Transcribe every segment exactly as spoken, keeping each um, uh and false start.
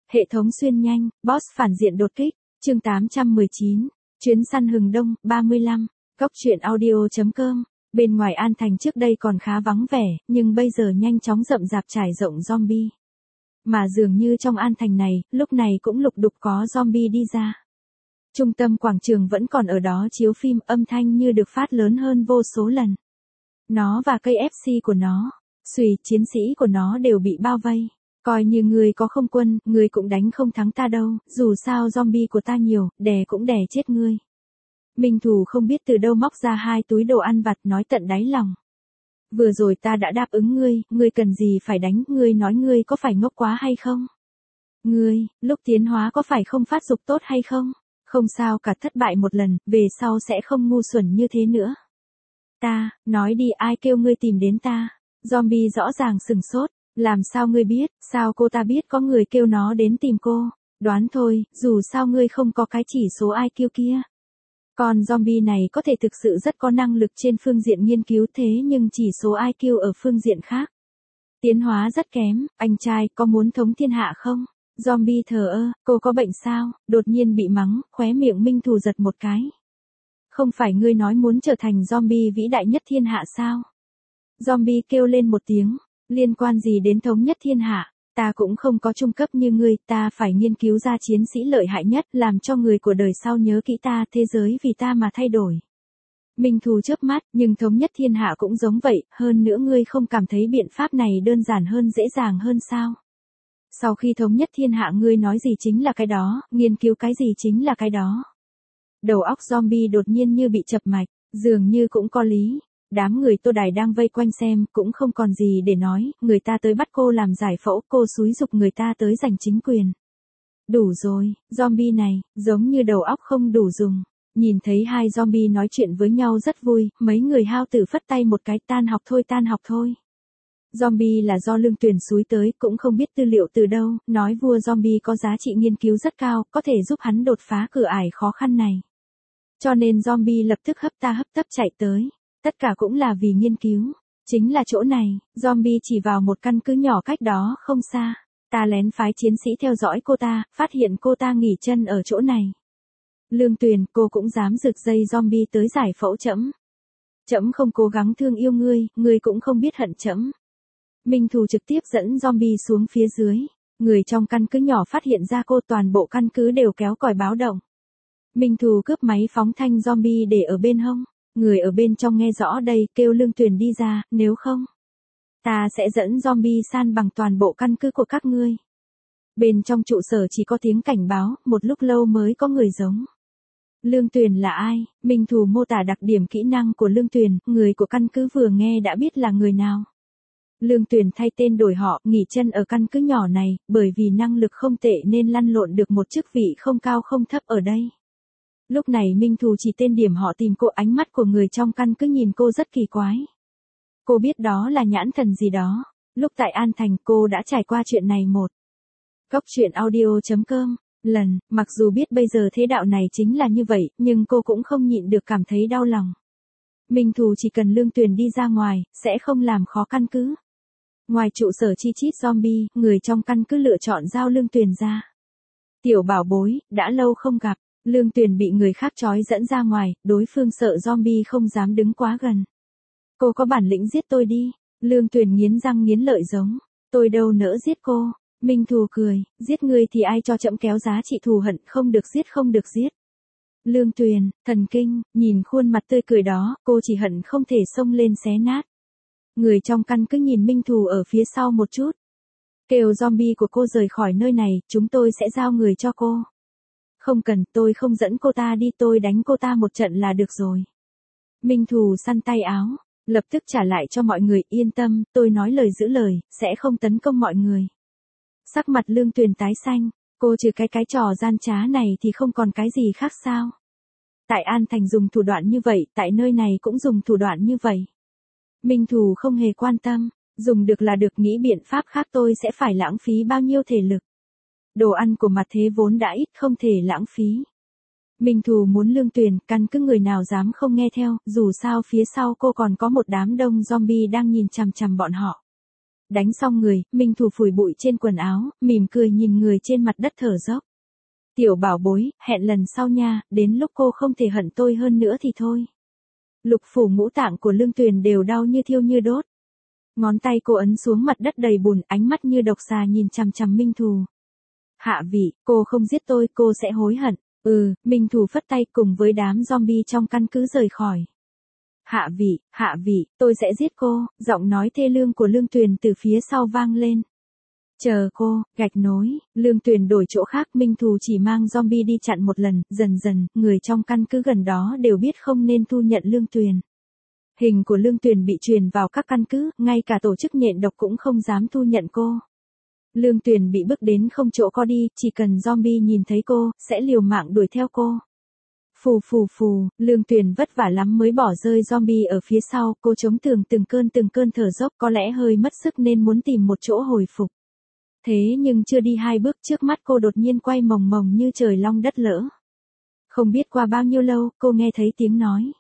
Hệ thống xuyên nhanh, boss phản diện đột kích, chương tám trăm mười chín, chuyến săn hừng đông, ba mươi lăm, góc truyện audio.com. Bên ngoài An Thành trước đây còn khá vắng vẻ, nhưng bây giờ nhanh chóng rậm rạp trải rộng zombie. Mà dường như trong An Thành này, lúc này cũng lục đục có zombie đi ra. Trung tâm quảng trường vẫn còn ở đó chiếu phim, âm thanh như được phát lớn hơn vô số lần. Nó và cây ép xê của nó, xùy chiến sĩ của nó đều bị bao vây. Coi như người có không quân, người cũng đánh không thắng ta đâu, dù sao zombie của ta nhiều, đè cũng đè chết ngươi. Minh Thù không biết từ đâu móc ra hai túi đồ ăn vặt nói tận đáy lòng. Vừa rồi ta đã đáp ứng ngươi, ngươi cần gì phải đánh, ngươi nói ngươi có phải ngốc quá hay không? Ngươi, lúc tiến hóa có phải không phát dục tốt hay không? Không sao cả, thất bại một lần, về sau sẽ không ngu xuẩn như thế nữa. Ta, nói đi, ai kêu ngươi tìm đến ta? Zombie rõ ràng sừng sốt. Làm sao ngươi biết, sao cô ta biết có người kêu nó đến tìm cô? Đoán thôi, dù sao ngươi không có cái chỉ số i kiu kia. Còn zombie này có thể thực sự rất có năng lực trên phương diện nghiên cứu, thế nhưng chỉ số i kiu ở phương diện khác. Tiến hóa rất kém, anh trai có muốn thống thiên hạ không? Zombie thờ ơ, cô có bệnh sao? Đột nhiên bị mắng, khóe miệng Minh Thù giật một cái. Không phải ngươi nói muốn trở thành zombie vĩ đại nhất thiên hạ sao? Zombie kêu lên một tiếng. Liên quan gì đến thống nhất thiên hạ, ta cũng không có trung cấp như ngươi, ta phải nghiên cứu ra chiến sĩ lợi hại nhất, làm cho người của đời sau nhớ kỹ ta, thế giới vì ta mà thay đổi. Minh Thù chớp mắt, nhưng thống nhất thiên hạ cũng giống vậy, hơn nữa ngươi không cảm thấy biện pháp này đơn giản hơn, dễ dàng hơn sao? Sau khi thống nhất thiên hạ ngươi nói gì chính là cái đó, nghiên cứu cái gì chính là cái đó. Đầu óc zombie đột nhiên như bị chập mạch, dường như cũng có lý. Đám người Tô Đài đang vây quanh xem, cũng không còn gì để nói, người ta tới bắt cô làm giải phẫu, cô xúi giục người ta tới giành chính quyền. Đủ rồi, zombie này, giống như đầu óc không đủ dùng. Nhìn thấy hai zombie nói chuyện với nhau rất vui, mấy người hao tử phất tay một cái, tan học thôi tan học thôi. Zombie là do Lương Tuyền xúi tới, cũng không biết tư liệu từ đâu, nói vua zombie có giá trị nghiên cứu rất cao, có thể giúp hắn đột phá cửa ải khó khăn này. Cho nên zombie lập tức hấp ta hấp tấp chạy tới. Tất cả cũng là vì nghiên cứu. Chính là chỗ này, zombie chỉ vào một căn cứ nhỏ cách đó không xa. Ta lén phái chiến sĩ theo dõi cô ta, phát hiện cô ta nghỉ chân ở chỗ này. Lương Tuyền, cô cũng dám rực dây zombie tới giải phẫu trẫm. Trẫm không cố gắng thương yêu ngươi, ngươi cũng không biết hận trẫm. Minh Thù trực tiếp dẫn zombie xuống phía dưới. Người trong căn cứ nhỏ phát hiện ra cô, toàn bộ căn cứ đều kéo còi báo động. Minh Thù cướp máy phóng thanh zombie để ở bên hông. Người ở bên trong nghe rõ đây, kêu Lương Tuyền đi ra, nếu không, ta sẽ dẫn zombie san bằng toàn bộ căn cứ của các ngươi. Bên trong trụ sở chỉ có tiếng cảnh báo, một lúc lâu mới có người giống. Lương Tuyền là ai? Minh Thù mô tả đặc điểm kỹ năng của Lương Tuyền, người của căn cứ vừa nghe đã biết là người nào. Lương Tuyền thay tên đổi họ, nghỉ chân ở căn cứ nhỏ này, bởi vì năng lực không tệ nên lăn lộn được một chức vị không cao không thấp ở đây. Lúc này Minh Thù chỉ tên điểm họ tìm cô, ánh mắt của người trong căn cứ nhìn cô rất kỳ quái. Cô biết đó là nhãn thần gì đó. Lúc tại An Thành cô đã trải qua chuyện này một. Góc truyện audio.com, lần, mặc dù biết bây giờ thế đạo này chính là như vậy, nhưng cô cũng không nhịn được cảm thấy đau lòng. Minh Thù chỉ cần Lương Tuyền đi ra ngoài, sẽ không làm khó căn cứ. Ngoài trụ sở chi chít zombie, người trong căn cứ lựa chọn giao Lương Tuyền ra. Tiểu bảo bối, đã lâu không gặp. Lương Tuyền bị người khác trói dẫn ra ngoài, đối phương sợ zombie không dám đứng quá gần. Cô có bản lĩnh giết tôi đi. Lương Tuyền nghiến răng nghiến lợi giống. Tôi đâu nỡ giết cô. Minh Thù cười, giết ngươi thì ai cho trẫm kéo giá trị thù hận, không được giết không được giết. Lương Tuyền, thần kinh, nhìn khuôn mặt tươi cười đó, cô chỉ hận không thể xông lên xé nát. Người trong căn cứ nhìn Minh Thù ở phía sau một chút. Kêu zombie của cô rời khỏi nơi này, chúng tôi sẽ giao người cho cô. Không cần, tôi không dẫn cô ta đi, tôi đánh cô ta một trận là được rồi. Minh Thù săn tay áo, lập tức trả lại cho mọi người, yên tâm, tôi nói lời giữ lời, sẽ không tấn công mọi người. Sắc mặt Lương Tuyền tái xanh, cô trừ cái cái trò gian trá này thì không còn cái gì khác sao? Tại An Thành dùng thủ đoạn như vậy, tại nơi này cũng dùng thủ đoạn như vậy. Minh Thù không hề quan tâm, dùng được là được, nghĩ biện pháp khác tôi sẽ phải lãng phí bao nhiêu thể lực. Đồ ăn của mặt thế vốn đã ít, không thể lãng phí. Minh Thù muốn Lương Tuyền, căn cứ người nào dám không nghe theo, dù sao phía sau cô còn có một đám đông zombie đang nhìn chằm chằm bọn họ. Đánh xong người, Minh Thù phủi bụi trên quần áo, mỉm cười nhìn người trên mặt đất thở dốc. Tiểu bảo bối, hẹn lần sau nha, đến lúc cô không thể hận tôi hơn nữa thì thôi. Lục phủ ngũ tạng của Lương Tuyền đều đau như thiêu như đốt. Ngón tay cô ấn xuống mặt đất đầy bùn, ánh mắt như độc xà nhìn chằm chằm Minh Thù. Hạ vị, cô không giết tôi, cô sẽ hối hận. Ừ, Minh Thù phất tay cùng với đám zombie trong căn cứ rời khỏi. Hạ vị, hạ vị, tôi sẽ giết cô, giọng nói thê lương của Lương Tuyền từ phía sau vang lên. Chờ cô, gạch nối, Lương Tuyền đổi chỗ khác, Minh Thù chỉ mang zombie đi chặn một lần, dần dần, người trong căn cứ gần đó đều biết không nên thu nhận Lương Tuyền. Hình của Lương Tuyền bị truyền vào các căn cứ, ngay cả tổ chức nhện độc cũng không dám thu nhận cô. Lương Tuyền bị bước đến không chỗ có đi, chỉ cần zombie nhìn thấy cô, sẽ liều mạng đuổi theo cô. Phù phù phù, Lương Tuyền vất vả lắm mới bỏ rơi zombie ở phía sau, cô chống tường từng cơn từng cơn thở dốc, có lẽ hơi mất sức nên muốn tìm một chỗ hồi phục. Thế nhưng chưa đi hai bước trước mắt cô đột nhiên quay mồng mồng như trời long đất lỡ. Không biết qua bao nhiêu lâu, cô nghe thấy tiếng nói.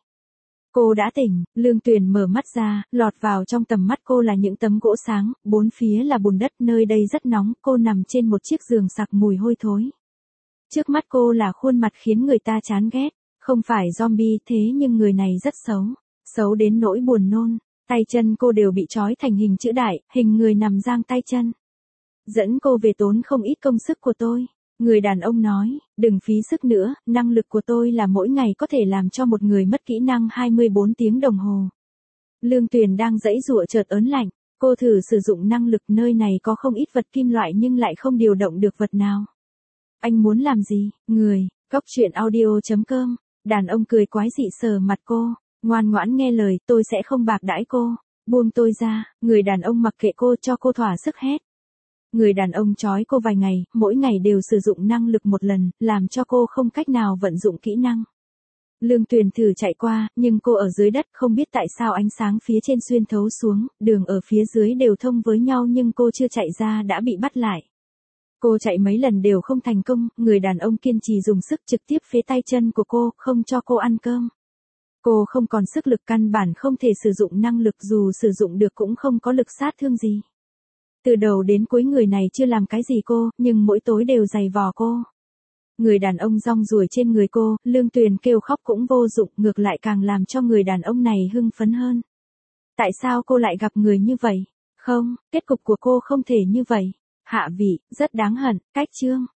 Cô đã tỉnh, Lương Tuyền mở mắt ra, lọt vào trong tầm mắt cô là những tấm gỗ sáng, bốn phía là bùn đất, nơi đây rất nóng, cô nằm trên một chiếc giường sặc mùi hôi thối. Trước mắt cô là khuôn mặt khiến người ta chán ghét, không phải zombie thế nhưng người này rất xấu, xấu đến nỗi buồn nôn, tay chân cô đều bị trói thành hình chữ đại, hình người nằm giang tay chân. Dẫn cô về tốn không ít công sức của tôi. Người đàn ông nói, đừng phí sức nữa, năng lực của tôi là mỗi ngày có thể làm cho một người mất kỹ năng hai mươi bốn tiếng đồng hồ. Lương Tuyền đang giãy giụa chợt ớn lạnh, cô thử sử dụng năng lực, nơi này có không ít vật kim loại nhưng lại không điều động được vật nào. Anh muốn làm gì, người, Cóc truyện audio chấm com, đàn ông cười quái dị sờ mặt cô, ngoan ngoãn nghe lời, tôi sẽ không bạc đãi cô, buông tôi ra, người đàn ông mặc kệ cô cho cô thỏa sức hét. Người đàn ông trói cô vài ngày, mỗi ngày đều sử dụng năng lực một lần, làm cho cô không cách nào vận dụng kỹ năng. Lương Tuyền thử chạy qua, nhưng cô ở dưới đất, không biết tại sao ánh sáng phía trên xuyên thấu xuống, đường ở phía dưới đều thông với nhau nhưng cô chưa chạy ra đã bị bắt lại. Cô chạy mấy lần đều không thành công, người đàn ông kiên trì dùng sức trực tiếp phế tay chân của cô, không cho cô ăn cơm. Cô không còn sức lực, căn bản không thể sử dụng năng lực, dù sử dụng được cũng không có lực sát thương gì. Từ đầu đến cuối người này chưa làm cái gì cô, nhưng mỗi tối đều giày vò cô. Người đàn ông rong ruổi trên người cô, Lương Tuyền kêu khóc cũng vô dụng, ngược lại càng làm cho người đàn ông này hưng phấn hơn. Tại sao cô lại gặp người như vậy? Không, kết cục của cô không thể như vậy. Hạ vị, rất đáng hận, cách chương.